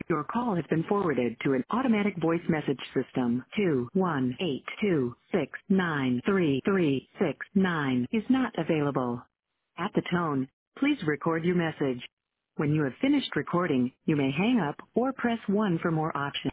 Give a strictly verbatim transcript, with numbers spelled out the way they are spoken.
Your call has been forwarded to an automatic voice message system. two one eight two six nine three three six nine is not available. At the tone, please record your message. When you have finished recording, you may hang up or press one for more options.